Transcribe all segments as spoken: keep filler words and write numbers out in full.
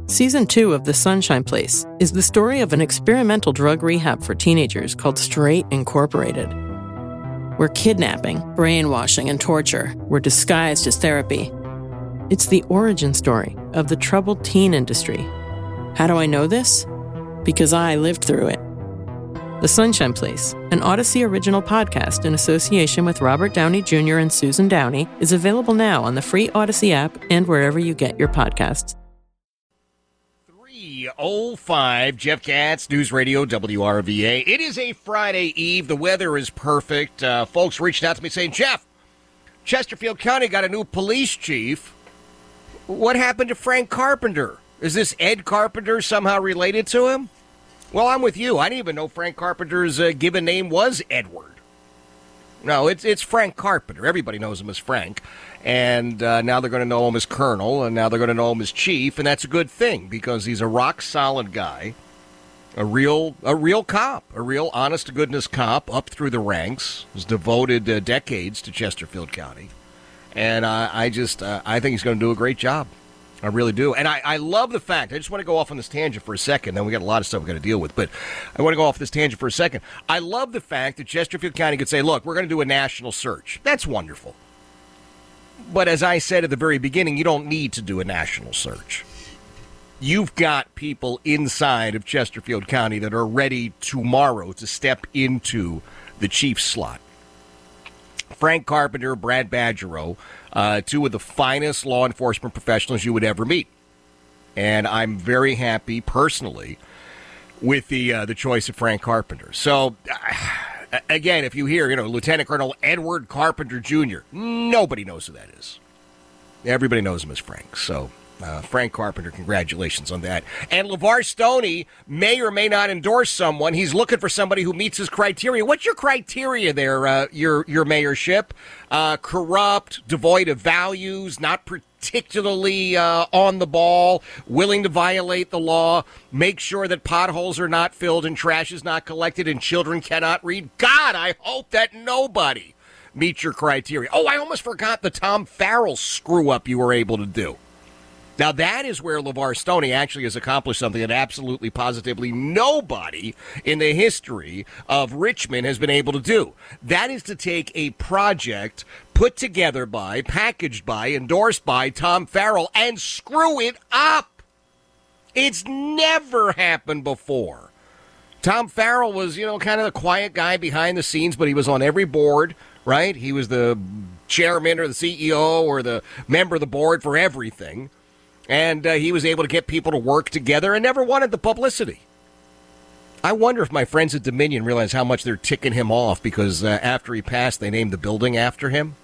Season two of The Sunshine Place is the story of an experimental drug rehab for teenagers called Straight Incorporated, where kidnapping, brainwashing, and torture were disguised as therapy. It's the origin story of the troubled teen industry. How do I know this? Because I lived through it. The Sunshine Place, an Odyssey original podcast in association with Robert Downey Junior and Susan Downey, is available now on the free Odyssey app and wherever you get your podcasts. three oh five, Jeff Katz, News Radio, W R V A. It is a Friday Eve. The weather is perfect. Uh, folks reached out to me saying, Jeff, Chesterfield County got a new police chief. What happened to Frank Carpenter? Is this Ed Carpenter somehow related to him? Well, I'm with you. I didn't even know Frank Carpenter's uh, given name was Edward. No, it's it's Frank Carpenter. Everybody knows him as Frank. And uh, now they're going to know him as Colonel, and now they're going to know him as Chief, and that's a good thing because he's a rock-solid guy, a real a real cop, a real honest-to-goodness cop up through the ranks, has devoted uh, decades to Chesterfield County. And uh, I just, uh, I think he's going to do a great job. I really do. And I, I love the fact, I just want to go off on this tangent for a second, then we got a lot of stuff we've got to deal with, but I want to go off this tangent for a second. I love the fact that Chesterfield County could say, look, we're going to do a national search. That's wonderful. But as I said at the very beginning, you don't need to do a national search. You've got people inside of Chesterfield County that are ready tomorrow to step into the chief slot. Frank Carpenter, Brad Badgerow, uh, two of the finest law enforcement professionals you would ever meet. And I'm very happy, personally, with the uh, the choice of Frank Carpenter. So, uh, again, if you hear, you know, Lieutenant Colonel Edward Carpenter Junior, nobody knows who that is. Everybody knows him as Frank. So, uh, Frank Carpenter, congratulations on that. And LeVar Stoney may or may not endorse someone. He's looking for somebody who meets his criteria. What's your criteria there, uh, your your mayorship? Uh, corrupt, devoid of values, not particularly uh, on the ball, willing to violate the law, make sure that potholes are not filled and trash is not collected and children cannot read. God, I hope that nobody meets your criteria. Oh, I almost forgot the Tom Farrell screw-up you were able to do. Now, that is where LeVar Stoney actually has accomplished something that absolutely, positively nobody in the history of Richmond has been able to do. That is to take a project put together by, packaged by, endorsed by Tom Farrell and screw it up. It's never happened before. Tom Farrell was, you know, kind of the quiet guy behind the scenes, but he was on every board, right? He was the chairman or the C E O or the member of the board for everything. And uh, he was able to get people to work together and never wanted the publicity. I wonder if my friends at Dominion realize how much they're ticking him off because uh, after he passed, they named the building after him.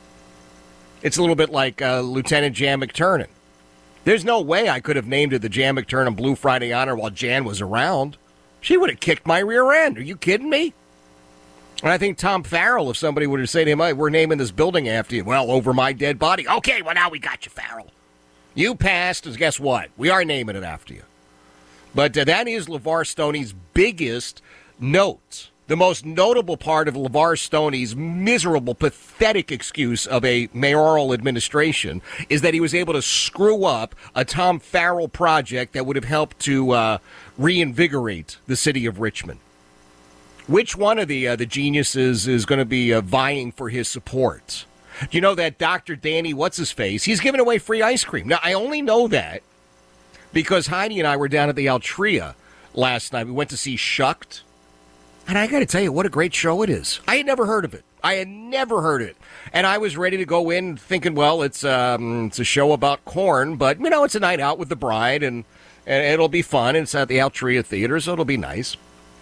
It's a little bit like uh, Lieutenant Jan McTurnan. There's no way I could have named it the Jan McTurnan Blue Friday Honor while Jan was around. She would have kicked my rear end. Are you kidding me? And I think Tom Farrell, if somebody would have said to him, hey, we're naming this building after you. Well, over my dead body. Okay, well, now we got you, Farrell. You passed, and guess what? We are naming it after you. But uh, that is LeVar Stoney's biggest note. The most notable part of LeVar Stoney's miserable, pathetic excuse of a mayoral administration is that he was able to screw up a Tom Farrell project that would have helped to uh, reinvigorate the city of Richmond. Which one of the uh, the geniuses is going to be uh, vying for his support? Do you know that Doctor Danny What's-His-Face, he's giving away free ice cream. Now, I only know that because Heidi and I were down at the Altria last night. We went to see Shucked. And I got to tell you, what a great show it is. I had never heard of it. I had never heard it. And I was ready to go in thinking, well, it's um, it's a show about corn, but, you know, it's a night out with the bride, and, and it'll be fun. And it's at the Altria Theater, so it'll be nice.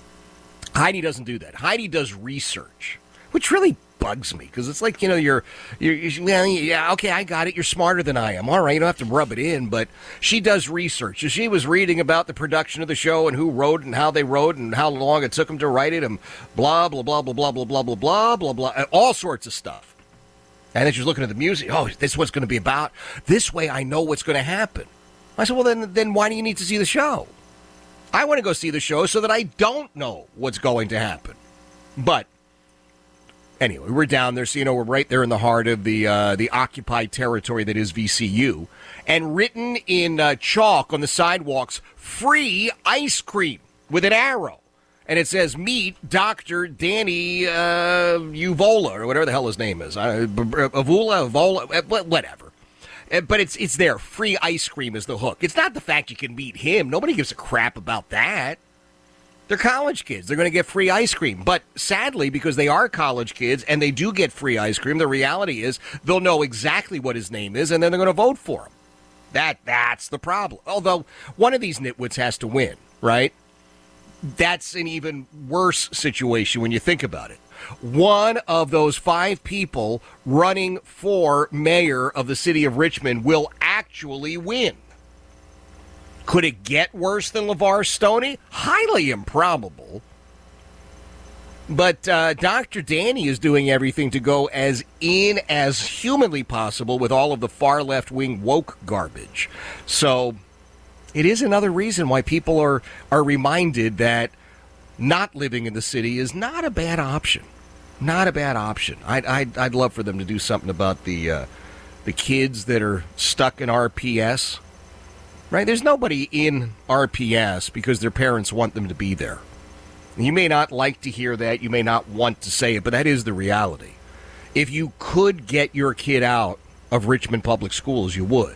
Heidi doesn't do that. Heidi does research, which really bugs me because it's like, you know, you're, you're, you're, well, yeah, okay, I got it. You're smarter than I am. All right, you don't have to rub it in, but she does research. So she was reading about the production of the show and who wrote and how they wrote and how long it took them to write it and blah, blah, blah, blah, blah, blah, blah, blah, blah, blah, blah, all sorts of stuff. And then she was looking at the music. Oh, this is what it's going to be about. This way I know what's going to happen. I said, well, then, then why do you need to see the show? I want to go see the show so that I don't know what's going to happen. But anyway, we're down there, so you know we're right there in the heart of the uh, the occupied territory that is V C U. And written in uh, chalk on the sidewalks, free ice cream with an arrow. And it says, meet Doctor Danny uh, Uvola, or whatever the hell his name is. Uh, Avula, Avola, whatever. But it's it's there. Free ice cream is the hook. It's not the fact you can meet him. Nobody gives a crap about that. They're college kids. They're going to get free ice cream. But sadly, because they are college kids and they do get free ice cream, the reality is they'll know exactly what his name is, and then they're going to vote for him. That That's the problem. Although one of these nitwits has to win, right? That's an even worse situation when you think about it. One of those five people running for mayor of the city of Richmond will actually win. Could it get worse than LeVar Stoney? Highly improbable. But uh, Doctor Danny is doing everything to go as in as humanly possible with all of the far left-wing woke garbage. So it is another reason why people are, are reminded that not living in the city is not a bad option. Not a bad option. I'd, I'd, I'd love for them to do something about the uh, the kids that are stuck in R P S. Right? There's nobody in R P S because their parents want them to be there. You may not like to hear that. You may not want to say it, but that is the reality. If you could get your kid out of Richmond Public Schools, you would.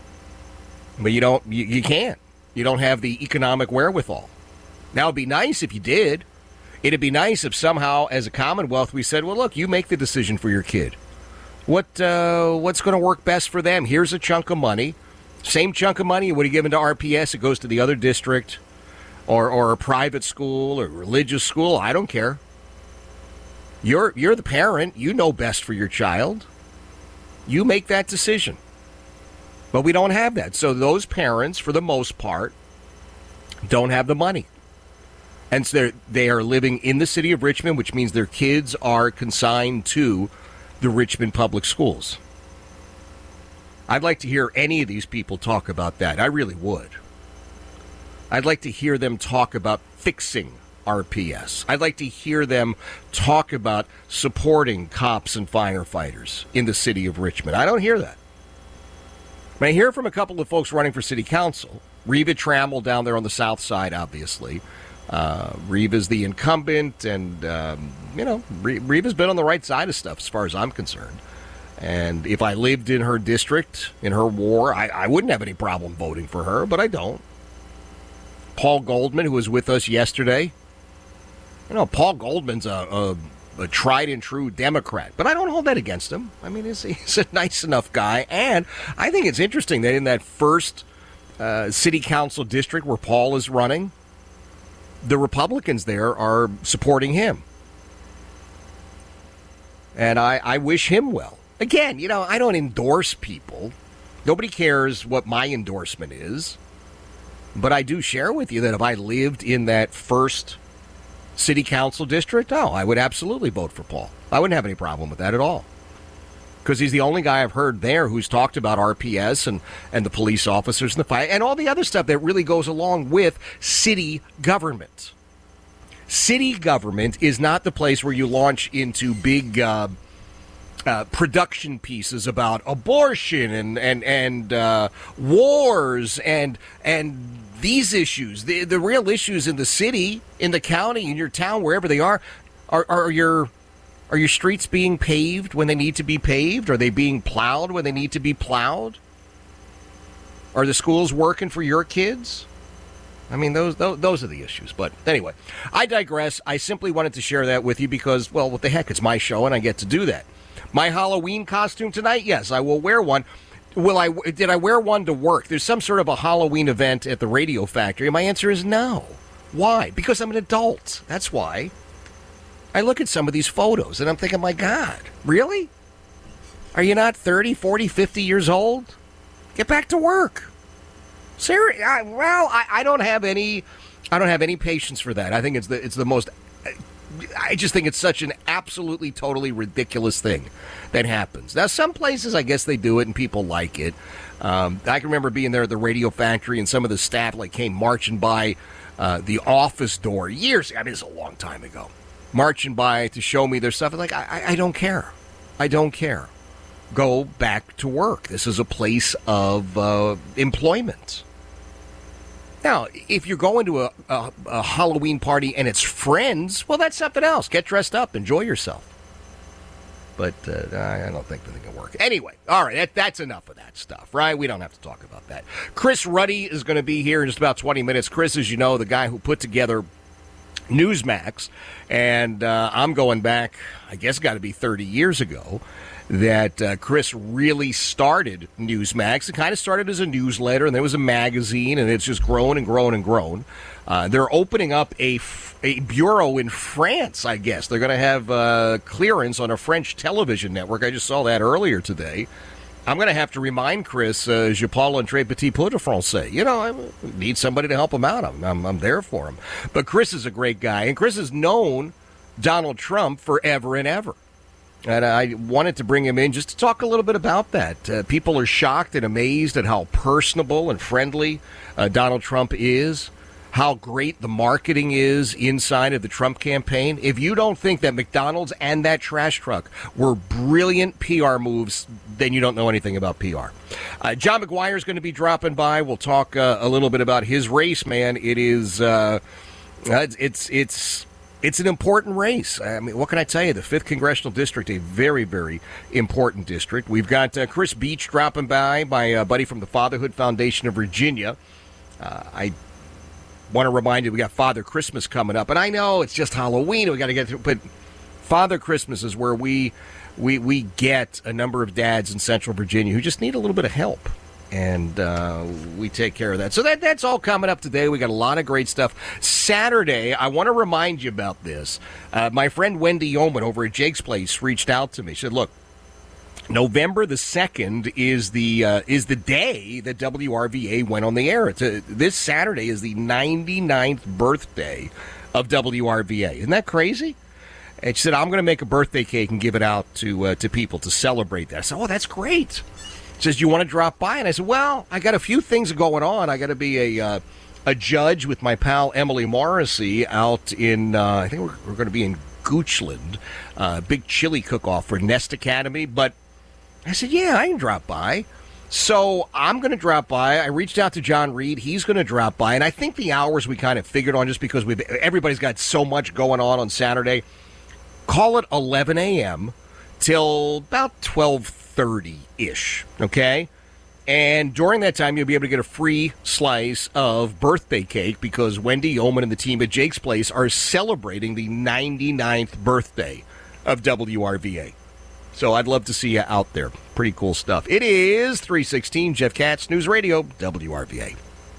But you don't. You, you can't. You don't have the economic wherewithal. Now, it'd be nice if you did. It'd be nice if somehow, as a Commonwealth, we said, well, look, you make the decision for your kid. What uh, What's going to work best for them? Here's a chunk of money. Same chunk of money you would have given to R P S. It goes to the other district or, or a private school or religious school. I don't care. You're, you're the parent. You know best for your child. You make that decision. But we don't have that. So those parents, for the most part, don't have the money. And so they are living in the city of Richmond, which means their kids are consigned to the Richmond Public Schools. I'd like to hear any of these people talk about that. I really would. I'd like to hear them talk about fixing R P S. I'd like to hear them talk about supporting cops and firefighters in the city of Richmond. I don't hear that. I hear from a couple of folks running for city council. Reva Trammell down there on the south side, obviously. Uh, Reva's the incumbent, and, um, you know, Re- Reva's been on the right side of stuff as far as I'm concerned. And if I lived in her district, in her war, I, I wouldn't have any problem voting for her, but I don't. Paul Goldman, who was with us yesterday. You know, Paul Goldman's a, a, a tried and true Democrat, but I don't hold that against him. I mean, he's, he's a nice enough guy, and I think it's interesting that in that first uh, city council district where Paul is running, the Republicans there are supporting him. And I, I wish him well. Again, you know, I don't endorse people. Nobody cares what my endorsement is. But I do share with you that if I lived in that first city council district, oh, I would absolutely vote for Paul. I wouldn't have any problem with that at all. Because he's the only guy I've heard there who's talked about R P S and, and the police officers and the fire and all the other stuff that really goes along with city government. City government is not the place where you launch into big uh, uh, production pieces about abortion and and and uh, wars and and these issues. The the real issues in the city, in the county, in your town, wherever they are, are are your are your streets being paved when they need to be paved? Are they being plowed when they need to be plowed? Are the schools working for your kids? I mean, those, those those are the issues. But anyway, I digress. I simply wanted to share that with you because, well, what the heck? It's my show, and I get to do that. My Halloween costume tonight? Yes, I will wear one. Will I? Did I wear one to work? There's some sort of a Halloween event at the Radio Factory, and my answer is no. Why? Because I'm an adult. That's why. I look at some of these photos, and I'm thinking, my God, really? Are you not thirty, forty, fifty years old? Get back to work. Seriously, well, I, I don't have any, I don't have any patience for that. I think it's the it's the most. I just think it's such an absolutely, totally ridiculous thing that happens. Now, some places, I guess they do it and people like it. Um, I can remember being there at the Radio Factory and some of the staff like came marching by uh, the office door years. I mean, it's a long time ago. marching by to show me their stuff. Like, I, I don't care. I don't care. Go back to work. This is a place of uh, employment. Now, if you're going to a, a, a Halloween party and it's friends, well, that's something else. Get dressed up. Enjoy yourself. But uh, I don't think that can work. Anyway, all right, that, that's enough of that stuff, right? We don't have to talk about that. Chris Ruddy is going to be here in just about twenty minutes. Chris, as you know, the guy who put together Newsmax, and uh, I'm going back, I guess, got to be thirty years ago, that uh, Chris really started Newsmax. It kind of started as a newsletter, and there was a magazine, and it's just grown and grown and grown. Uh, they're opening up a, f- a bureau in France, I guess. They're going to have uh, clearance on a French television network. I just saw that earlier today. I'm going to have to remind Chris, uh, je parle un très petit peu de français. You know, I need somebody to help him out. I'm, I'm, I'm there for him. But Chris is a great guy, and Chris has known Donald Trump forever and ever. And I wanted to bring him in just to talk a little bit about that. Uh, people are shocked and amazed at how personable and friendly uh, Donald Trump is, how great the marketing is inside of the Trump campaign. If you don't think that McDonald's and that trash truck were brilliant P R moves, then you don't know anything about P R. Uh, John McGuire is going to be dropping by. We'll talk uh, a little bit about his race, man. It is, uh, it's, it's, it's, It's an important race. I mean, what can I tell you? The fifth Congressional District, a very, very important district. We've got uh, Chris Beach dropping by, my uh, buddy from the Fatherhood Foundation of Virginia. Uh, I want to remind you, we got Father Christmas coming up. And I know it's just Halloween. We got to get through. But Father Christmas is where we, we, we get a number of dads in Central Virginia who just need a little bit of help. And uh, we take care of that. So that that's all coming up today. We got a lot of great stuff. Saturday, I want to remind you about this. Uh, my friend Wendy Yeoman over at Jake's Place reached out to me. She said, look, November the second is the uh, is the day that W R V A went on the air. It's a, this Saturday is the ninety-ninth birthday of W R V A. Isn't that crazy? And she said, I'm going to make a birthday cake and give it out to uh, to people to celebrate that. I said, oh, that's great. Says, you want to drop by? And I said, well, I got a few things going on. I got to be a uh, a judge with my pal Emily Morrissey out in, uh, I think we're, we're going to be in Goochland, uh, big chili cook-off for Nest Academy. But I said, yeah, I can drop by. So I'm going to drop by. I reached out to John Reed. He's going to drop by. And I think the hours we kind of figured on, just because we've everybody's got so much going on on Saturday, call it eleven a.m. till about twelve thirty-ish, okay? And during that time, you'll be able to get a free slice of birthday cake because Wendy Yeoman and the team at Jake's Place are celebrating the ninety-ninth birthday of W R V A. So I'd love to see you out there. Pretty cool stuff. It is three sixteen, Jeff Katz, News Radio, W R V A.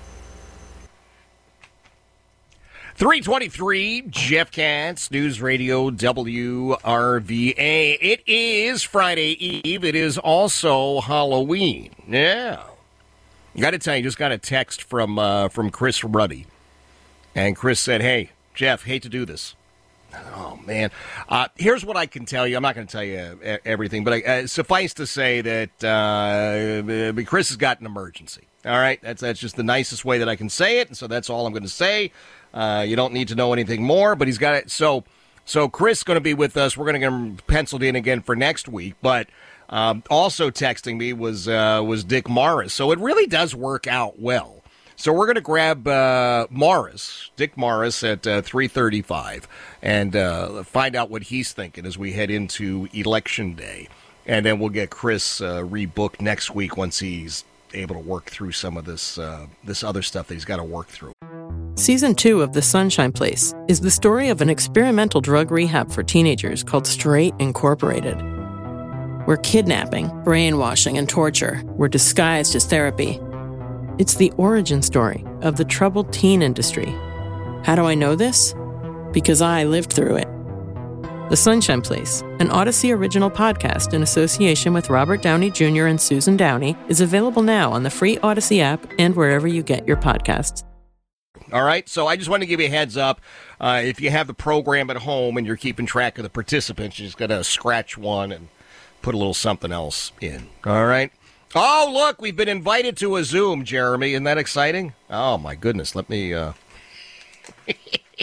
three twenty-three, Jeff Katz, News Radio, W R V A. It is Friday Eve. It is also Halloween. Yeah. I got to tell you, just got a text from uh, from Chris Ruddy. And Chris said, hey, Jeff, hate to do this. Oh, man. Uh, here's what I can tell you. I'm not going to tell you everything, but I, uh, suffice to say that uh, Chris has got an emergency. All right? That's, that's just the nicest way that I can say it, and so that's all I'm going to say. Uh, you don't need to know anything more, but he's got it. So, so Chris is going to be with us. We're going to get him penciled in again for next week. But um, also texting me was uh, was Dick Morris. So it really does work out well. So we're going to grab uh, Morris, Dick Morris, at uh, three thirty-five, and uh, find out what he's thinking as we head into Election Day, and then we'll get Chris uh, rebooked next week once he's able to work through some of this uh, this other stuff that he's got to work through. Season two of The Sunshine Place is the story of an experimental drug rehab for teenagers called Straight Incorporated, where kidnapping, brainwashing, and torture were disguised as therapy. It's the origin story of the troubled teen industry. How do I know this? Because I lived through it. The Sunshine Place, an Odyssey original podcast in association with Robert Downey Junior and Susan Downey, is available now on the free Odyssey app and wherever you get your podcasts. All right, so I just want to give you a heads up. Uh, if you have the program at home and you're keeping track of the participants, you just got to scratch one and put a little something else in. All right? Oh, look, we've been invited to a Zoom, Jeremy. Isn't that exciting? Oh, my goodness. Let me... Uh...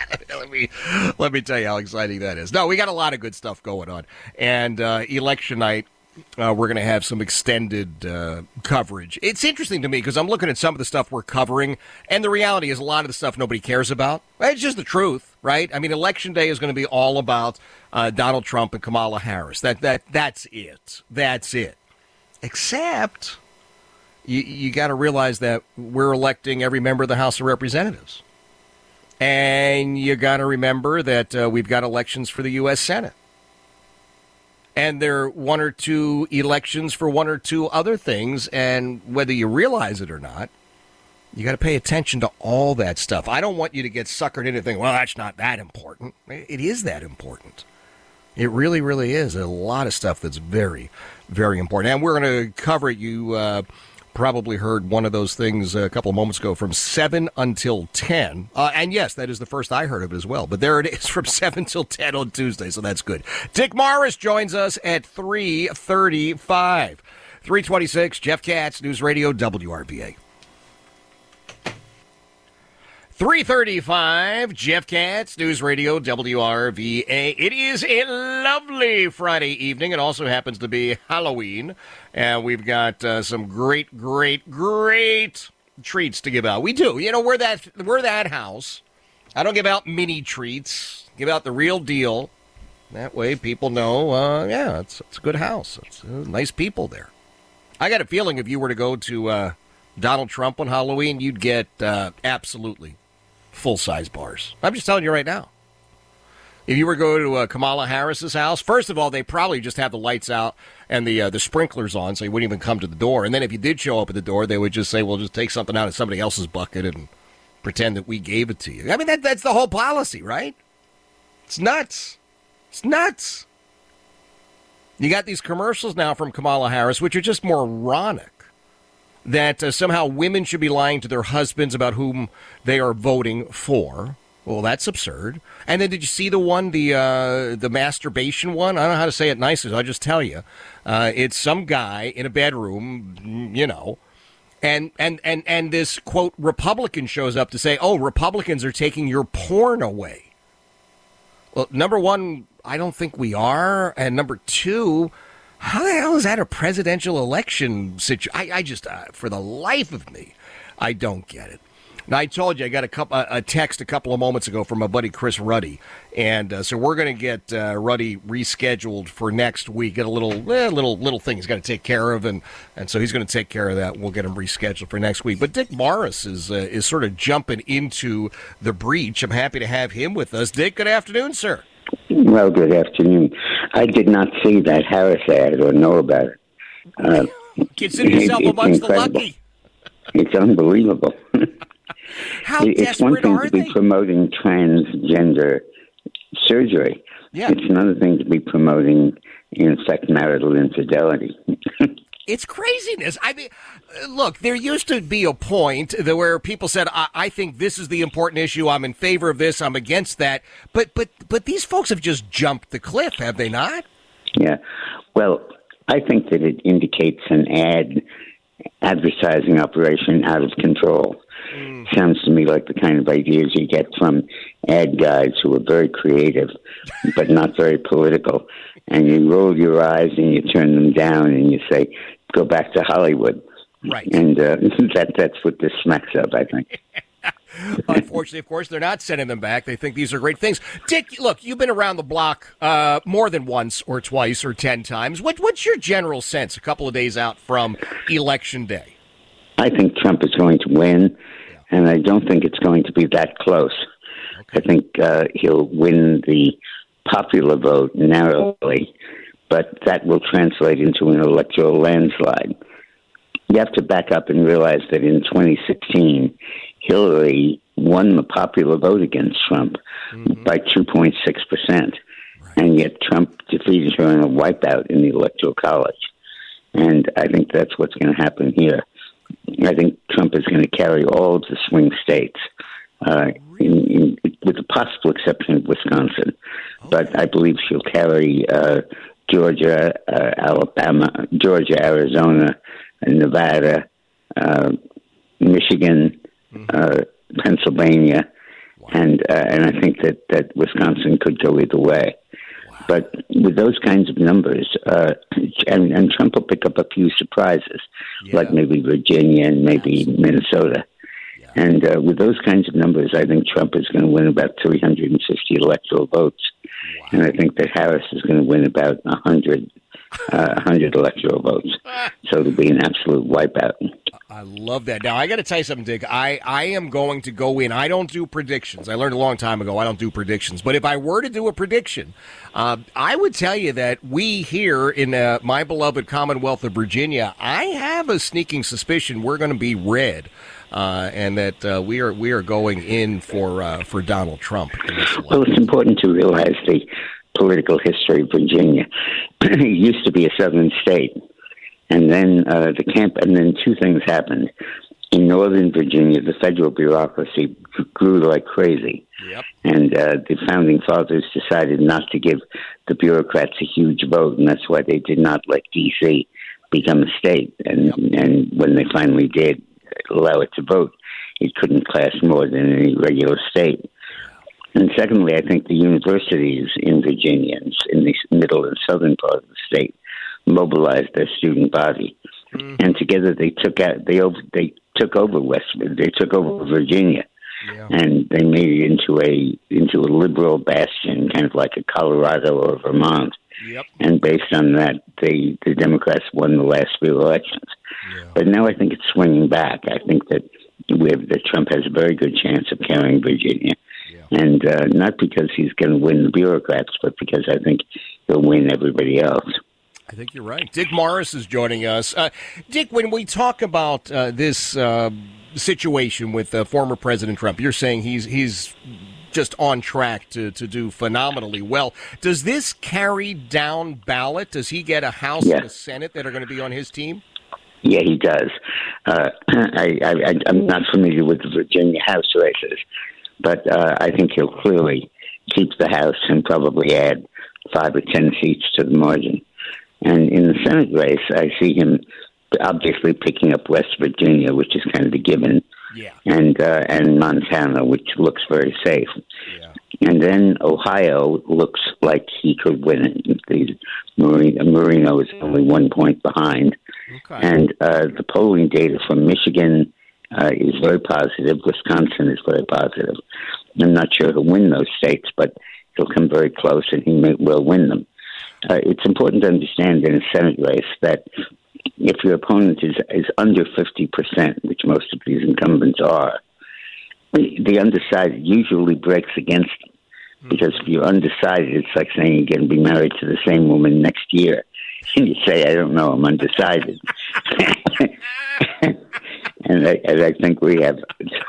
let me let me tell you how exciting that is. No, we got a lot of good stuff going on, and uh, election night. Uh, we're going to have some extended uh, coverage. It's interesting to me because I'm looking at some of the stuff we're covering, and the reality is a lot of the stuff nobody cares about. It's just the truth, right? I mean, Election Day is going to be all about uh, Donald Trump and Kamala Harris. That that that's it. That's it. Except you, you got to realize that we're electing every member of the House of Representatives. And you got to remember that uh, we've got elections for the U S Senate. And there are one or two elections for one or two other things, and whether you realize it or not, you got to pay attention to all that stuff. I don't want you to get suckered into thinking, well, that's not that important. It is that important. It really, really is. A lot of stuff that's very, very important. And we're going to cover it. You uh, probably heard one of those things a couple of moments ago from seven until ten. Uh, and yes, that is the first I heard of it as well. But there it is from seven till ten on Tuesday, so that's good. Dick Morris joins us at three thirty-five. three twenty-six, Jeff Katz, News Radio, W R V A. three thirty-five, Jeff Katz, News Radio, W R V A. It is a lovely Friday evening. It also happens to be Halloween. And we've got uh, some great, great, great treats to give out. We do. You know, we're that, we're that house. I don't give out mini treats. Give out the real deal. That way people know, uh, yeah, it's, it's a good house. It's uh, nice people there. I got a feeling if you were to go to uh, Donald Trump on Halloween, you'd get uh, absolutely full-size bars. I'm just telling you right now. If you were to go to uh, Kamala Harris's house, first of all, they probably just have the lights out and the uh, the sprinklers on, so you wouldn't even come to the door. And then if you did show up at the door, they would just say, well, just take something out of somebody else's bucket and pretend that we gave it to you. I mean, that that's the whole policy, right? It's nuts. It's nuts. You got these commercials now from Kamala Harris, which are just moronic, that uh, somehow women should be lying to their husbands about whom they are voting for. Well, that's absurd. And then did you see the one, the uh, the masturbation one? I don't know how to say it nicely, so I'll just tell you. Uh, it's some guy in a bedroom, you know, and, and, and, and this, quote, Republican shows up to say, oh, Republicans are taking your porn away. Well, number one, I don't think we are. And number two, how the hell is that a presidential election situation? I, I just, uh, for the life of me, I don't get it. Now, I told you I got a, couple, a text a couple of moments ago from my buddy Chris Ruddy, and uh, so we're going to get uh, Ruddy rescheduled for next week. Get a little eh, little little thing he's got to take care of, and, and so he's going to take care of that. We'll get him rescheduled for next week. But Dick Morris is uh, is sort of jumping into the breach. I'm happy to have him with us. Dick, good afternoon, sir. Well, good afternoon. I did not see that Harris ad or know about it. Uh, Consider yourself it, amongst incredible. the lucky. It's unbelievable. How it's desperate one thing are to be they? promoting transgender surgery. Yeah. It's another thing to be promoting, in fact, marital infidelity. It's craziness. I mean, look, there used to be a point that where people said, I, I think this is the important issue. I'm in favor of this. I'm against that. But but but these folks have just jumped the cliff, have they not? Yeah. Well, I think that it indicates an ad advertising operation out of control. Mm. Sounds to me like the kind of ideas you get from ad guys who are very creative but not very political. And you roll your eyes and you turn them down and you say, go back to Hollywood. Right. And uh, that that's what this smacks of, I think. Unfortunately, of course, they're not sending them back. They think these are great things. Dick, look, you've been around the block uh, more than once or twice or ten times. What, what's your general sense a couple of days out from Election Day? I think Trump is going to win, yeah. and I don't think it's going to be that close. Okay. I think uh, he'll win the popular vote narrowly, but that will translate into an electoral landslide. You have to back up and realize that in twenty sixteen, Hillary won the popular vote against Trump mm-hmm. by two point six percent, right. and yet Trump defeated her in a wipeout in the Electoral College. And I think that's what's going to happen here. I think Trump is going to carry all of the swing states, uh, in, in, with the possible exception of Wisconsin. Okay. But I believe she'll carry uh, Georgia, uh, Alabama, Georgia, Arizona, Nevada, uh, Michigan, mm-hmm. uh, Pennsylvania, wow. And uh, and I think that, that Wisconsin could go either way. Wow. But with those kinds of numbers, uh, and, and Trump will pick up a few surprises, yeah. like maybe Virginia and maybe Absolutely. Minnesota. Yeah. And uh, with those kinds of numbers, I think Trump is going to win about three hundred fifty electoral votes. Wow. And I think that Harris is going to win about one hundred, uh, one hundred electoral votes. So it'll be an absolute wipeout. I love that. Now, I got to tell you something, Dick. I, I am going to go in. I don't do predictions. I learned a long time ago I don't do predictions. But if I were to do a prediction, uh, I would tell you that we here in uh, my beloved Commonwealth of Virginia, I have a sneaking suspicion we're going to be red. Uh, and that uh, we are we are going in for uh, for Donald Trump. In this well, it's important to realize the political history of Virginia. It used to be a southern state, and then uh, the camp, and then two things happened. In northern Virginia, the federal bureaucracy grew like crazy, yep. and uh, the founding fathers decided not to give the bureaucrats a huge vote, and that's why they did not let D C become a state. And yep. and when they finally did allow it to vote, it couldn't class more than any regular state. And secondly, I think the universities in Virginia, in the middle and southern part of the state, mobilized their student body, mm-hmm. and together they took out they over they took over West they took over Virginia, yeah. and they made it into a into a liberal bastion, kind of like a Colorado or Vermont. Yep. And based on that, they, the Democrats won the last few elections. Yeah. But now I think it's swinging back. I think that we have, that Trump has a very good chance of carrying Virginia. Yeah. And uh, not because he's going to win the bureaucrats, but because I think he'll win everybody else. I think you're right. Dick Morris is joining us. Uh, Dick, when we talk about uh, this uh, situation with uh, former President Trump, you're saying he's he's just on track to, to do phenomenally well. Does this carry down ballot? Does he get a House yeah. and a Senate that are going to be on his team? Yeah, he does. Uh, I, I, I'm not familiar with the Virginia House races, but uh, I think he'll clearly keep the House and probably add five or ten seats to the margin. And in the Senate race, I see him obviously picking up West Virginia, which is kind of the given. Yeah. And uh, and Montana, which looks very safe. Yeah. And then Ohio looks like he could win it. The Marino, Marino is only one point behind. Okay. And uh, the polling data from Michigan uh, is very positive. Wisconsin is very positive. I'm not sure he'll win those states, but he'll come very close, and he may, will win them. Uh, it's important to understand in a Senate race that if your opponent is, is under fifty percent, which most of these incumbents are, the undecided usually breaks against them. Because if you're undecided, it's like saying you're going to be married to the same woman next year. And you say, I don't know, I'm undecided. and, I, and I think we have,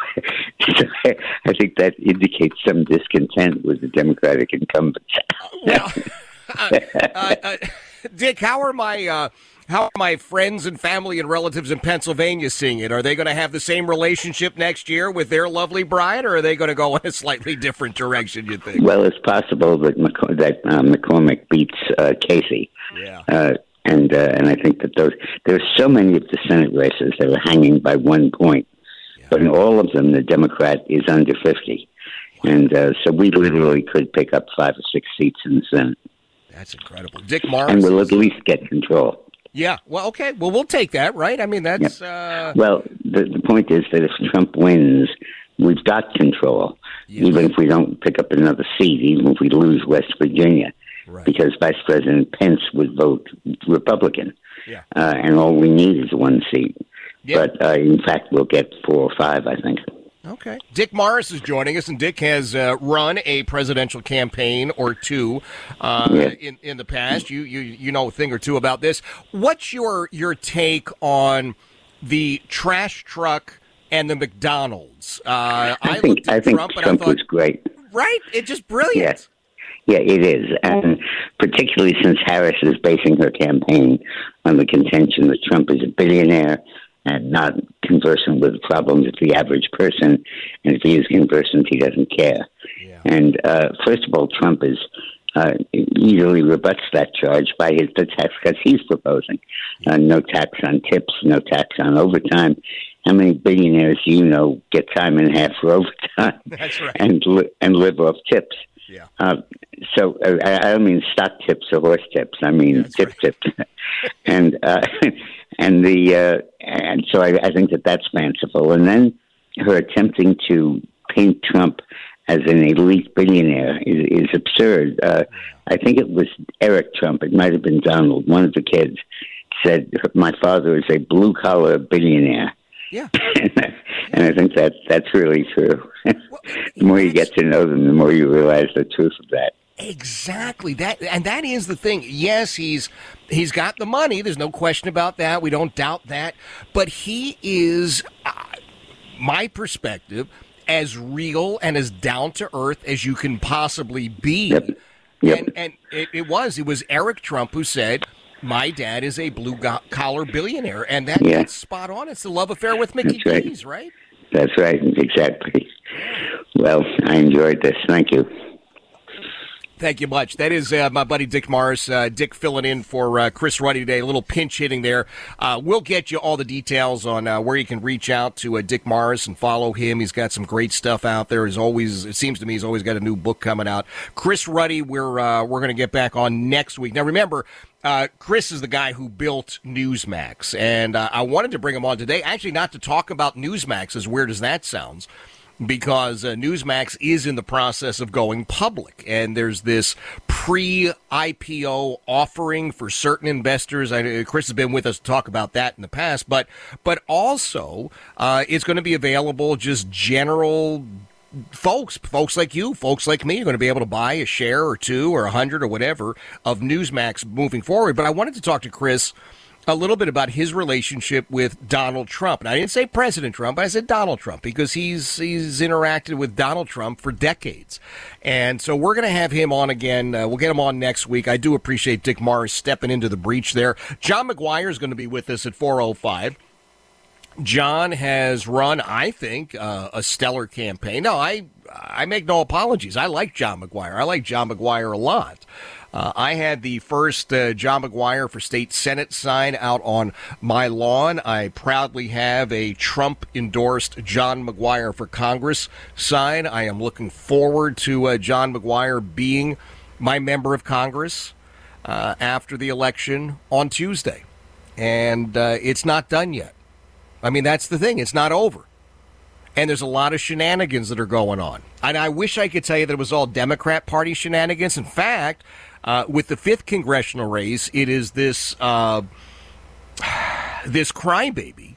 I think that indicates some discontent with the Democratic incumbents. Well, uh, uh, uh, Dick, how are my... Uh... How are my friends and family and relatives in Pennsylvania seeing it? Are they going to have the same relationship next year with their lovely bride, or are they going to go in a slightly different direction, you think? Well, it's possible that, McC- that uh, McCormick beats uh, Casey. Yeah. Uh, and uh, and I think that those there's so many of the Senate races that are hanging by one point. Yeah. But in all of them, the Democrat is under fifty. Wow. And uh, so we literally could pick up five or six seats in the Senate. That's incredible. Dick Morris. And we'll at least get control. Yeah, well, okay. Well, we'll take that, right? I mean, that's... Yep. Uh... Well, the, the point is that if Trump wins, we've got control, yes. even if we don't pick up another seat, even if we lose West Virginia, right. because Vice President Pence would vote Republican, yeah. uh, and all we need is one seat. Yep. But, uh, in fact, we'll get four or five, I think. Okay. Dick Morris is joining us, and Dick has uh, run a presidential campaign or two uh, yeah. in in the past. You you you know a thing or two about this. What's your your take on the trash truck and the McDonald's? Uh, I, I think looked at I think Trump, Trump, and I thought, was great. Right? It's just brilliant. Yeah. Yeah, it is, and particularly since Harris is basing her campaign on the contention that Trump is a billionaire and not conversant with the problems of the average person, and if he is conversant, he doesn't care. Yeah. And uh, first of all, Trump is uh, easily rebuts that charge by his the tax cuts he's proposing. Uh, no tax on tips, no tax on overtime, how many billionaires you know get time and a half for overtime? That's right. And li- and live off tips. Yeah. Uh, so uh, I, I don't mean stock tips or horse tips. I mean That's tip right. tips. and uh, and the uh, and so I, I think that that's fanciful. And then her attempting to paint Trump as an elite billionaire is, is absurd. Uh, I think it was Eric Trump. It might have been Donald. One of the kids said, "My father is a blue collar billionaire." Yeah. And I think that that's really true. Well, the more you get to know them, the more you realize the truth of that. Exactly. That and that is the thing. Yes, he's he's got the money. There's no question about that. We don't doubt that. But he is, uh, my perspective, as real and as down to earth as you can possibly be. Yep. Yep. And and it, it was it was Eric Trump who said, "My dad is a blue collar billionaire," and that, yeah. that's spot on. It's the love affair with Mickey right. D's, right? That's right, exactly. Well, I enjoyed this. Thank you. Thank you much. That is uh, my buddy Dick Morris. Uh, Dick filling in for uh, Chris Ruddy today. A little pinch hitting there. Uh, we'll get you all the details on uh, where you can reach out to uh, Dick Morris and follow him. He's got some great stuff out there. He's always, it seems to me, he's always got a new book coming out. Chris Ruddy, we're uh, we're going to get back on next week. Now, remember, Uh, Chris is the guy who built Newsmax, and uh, I wanted to bring him on today, actually not to talk about Newsmax, as weird as that sounds, because uh, Newsmax is in the process of going public, and there's this pre-I P O offering for certain investors. I, Chris has been with us to talk about that in the past, but but also uh, it's going to be available just general folks, folks like you, folks like me, are going to be able to buy a share or two or a hundred or whatever of Newsmax moving forward. But I wanted to talk to Chris a little bit about his relationship with Donald Trump. And I didn't say President Trump, I said Donald Trump, because he's he's interacted with Donald Trump for decades. And so we're going to have him on again. Uh, we'll get him on next week. I do appreciate Dick Morris stepping into the breach there. John McGuire is going to be with us at four oh five. John has run, I think, uh, a stellar campaign. No, I I make no apologies. I like John McGuire. I like John McGuire a lot. Uh, I had the first uh, John McGuire for state Senate sign out on my lawn. I proudly have a Trump-endorsed John McGuire for Congress sign. I am looking forward to uh, John McGuire being my member of Congress uh, after the election on Tuesday. And uh, it's not done yet. I mean, that's the thing. It's not over. And there's a lot of shenanigans that are going on. And I wish I could tell you that it was all Democrat Party shenanigans. In fact, uh, with the fifth congressional race, it is this uh, this crybaby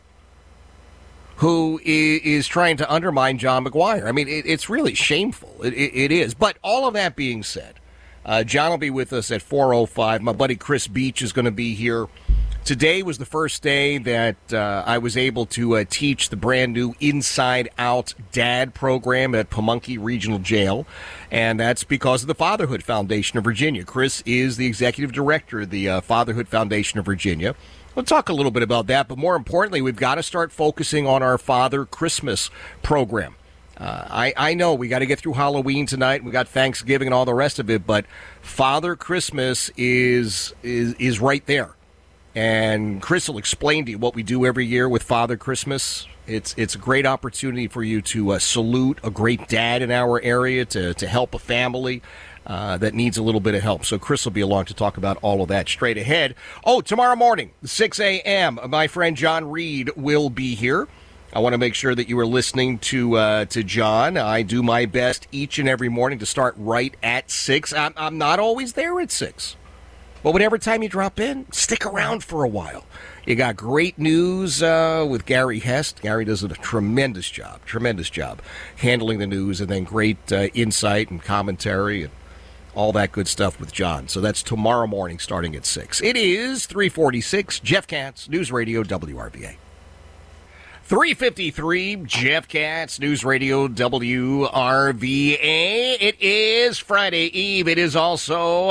who is, is trying to undermine John McGuire. I mean, it, it's really shameful. It, it, it is. But all of that being said, uh, John will be with us at four oh five. My buddy Chris Beach is going to be here. Today was the first day that uh, I was able to uh, teach the brand new Inside Out Dad program at Pamunkey Regional Jail, and that's because of the Fatherhood Foundation of Virginia. Chris is the executive director of the uh, Fatherhood Foundation of Virginia. We'll talk a little bit about that, but more importantly, we've got to start focusing on our Father Christmas program. Uh, I, I know we got to get through Halloween tonight. We got Thanksgiving and all the rest of it, but Father Christmas is is is right there. And Chris will explain to you what we do every year with Father Christmas. It's it's a great opportunity for you to uh, salute a great dad in our area, to, to help a family uh, that needs a little bit of help. So Chris will be along to talk about all of that straight ahead. Oh, tomorrow morning, six a.m., my friend John Reed will be here. I want to make sure that you are listening to uh, to John. I do my best each and every morning to start right at six. I'm, I'm not always there at six. But whatever time you drop in, stick around for a while. You got great news uh, with Gary Hest. Gary does a tremendous job, tremendous job handling the news, and then great uh, insight and commentary and all that good stuff with John. So that's tomorrow morning starting at six. It is three forty-six, Jeff Katz, News Radio W R V A. three fifty-three, Jeff Katz, News Radio W R V A. It is Friday Eve. It is also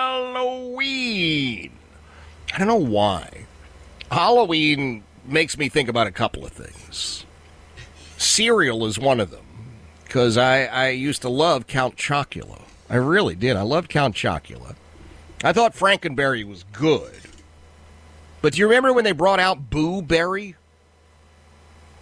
Halloween. I don't know why. Halloween makes me think about a couple of things. Cereal is one of them, because I, I used to love Count Chocula. I really did. I loved Count Chocula. I thought Frankenberry was good. But do you remember when they brought out Boo Berry?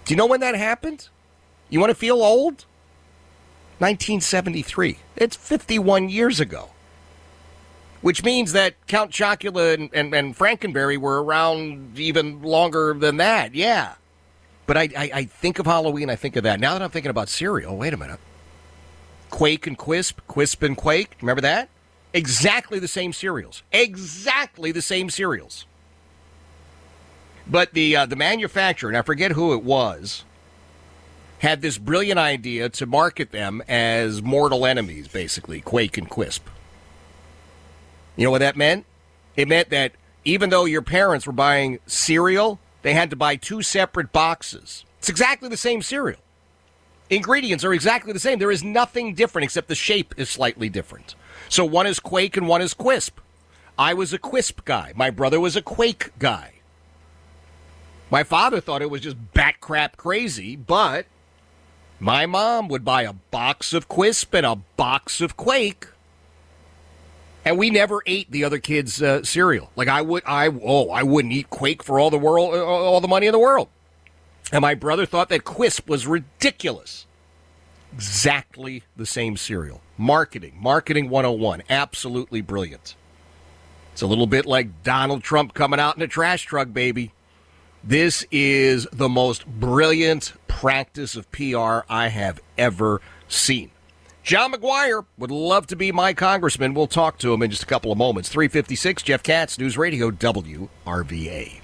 Do you know when that happened? You want to feel old? nineteen seventy-three. It's fifty-one years ago. Which means that Count Chocula and, and, and Frankenberry were around even longer than that, yeah. But I, I, I think of Halloween, I think of that. Now that I'm thinking about cereal, wait a minute. Quake and Quisp, Quisp and Quake, remember that? Exactly the same cereals. Exactly the same cereals. But the uh, the manufacturer, and I forget who it was, had this brilliant idea to market them as mortal enemies, basically, Quake and Quisp. You know what that meant? It meant that even though your parents were buying cereal, they had to buy two separate boxes. It's exactly the same cereal. Ingredients are exactly the same. There is nothing different except the shape is slightly different. So one is Quake and one is Quisp. I was a Quisp guy. My brother was a Quake guy. My father thought it was just bat crap crazy, but my mom would buy a box of Quisp and a box of Quake. And we never ate the other kids' uh, cereal. Like I would, I oh, I wouldn't eat Quake for all the world, all the money in the world. And my brother thought that Quisp was ridiculous. Exactly the same cereal. Marketing, marketing one oh one, absolutely brilliant. It's a little bit like Donald Trump coming out in a trash truck, baby. This is the most brilliant practice of P R I have ever seen. John McGuire would love to be my congressman. We'll talk to him in just a couple of moments. three fifty-six, Jeff Katz, News Radio W R V A.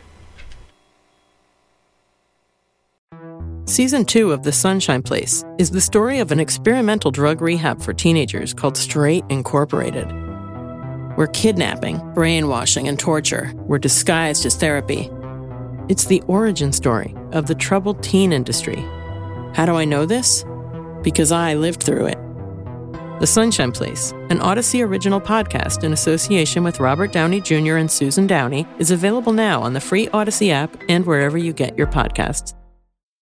Season two of The Sunshine Place is the story of an experimental drug rehab for teenagers called Straight Incorporated, where kidnapping, brainwashing, and torture were disguised as therapy. It's the origin story of the troubled teen industry. How do I know this? Because I lived through it. The Sunshine Place, an Odyssey original podcast in association with Robert Downey Junior and Susan Downey, is available now on the free Odyssey app and wherever you get your podcasts.